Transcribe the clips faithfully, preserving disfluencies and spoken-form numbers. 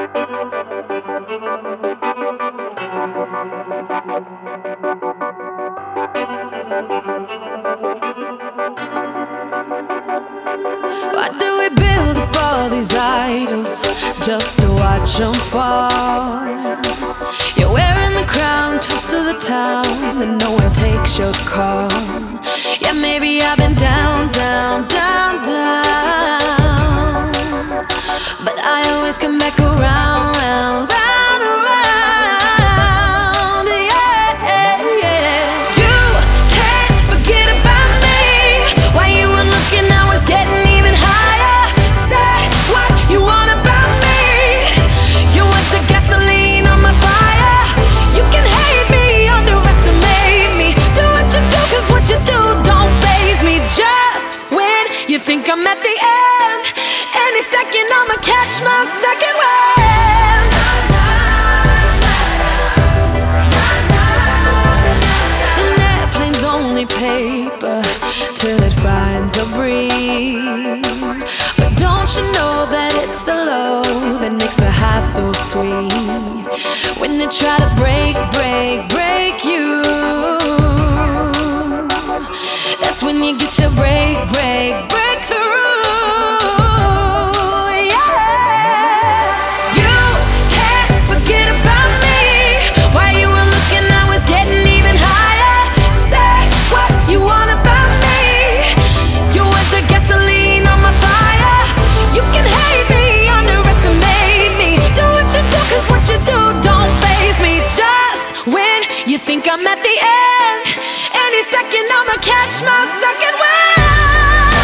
Why do we build up all these idols just to watch them fall? You're wearing the crown, toast to the town, and no one takes your call. Yeah, maybe I've been down, down, down, down, but I always come back around, round, round, around. Yeah, yeah. You can't forget about me. Why you weren't looking, I was getting even higher. Say what you want about me. You want the gasoline on my fire. You can hate me, underestimate me. Do what you do, cause what you do don't faze me. Just when you think I'm at the end, any second I'ma catch my second wind. An airplane's only paper till it finds a breeze. But don't you know that it's the low that makes the high so sweet? When they try to break, break, break you, that's when you get your break, break, breakthrough. You think I'm at the end, any second I'ma catch my second wind.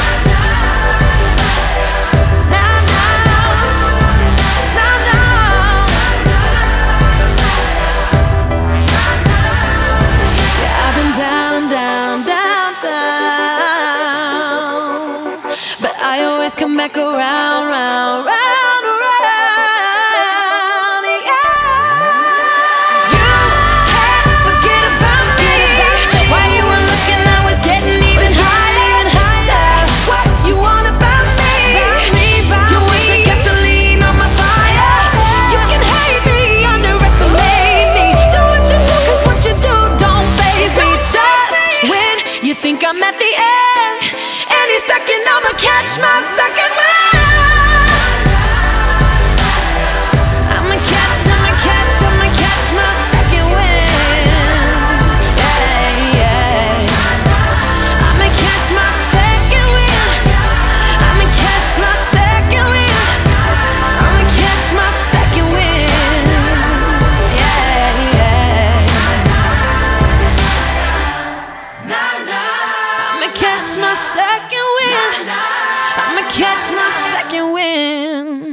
Nah, nah, nah, nah. Yeah, I've been down, down, down, down, but I always come back around, round, round. You think I'm at the end, any second I'ma catch my second wind. I'ma catch, I'ma catch, I'ma catch my second wind. Yeah, yeah. I'ma catch my second wind. I'ma catch my second wind. I'ma catch my second wind. Yeah, yeah. I'ma catch my second wind. I'ma catch my second wind.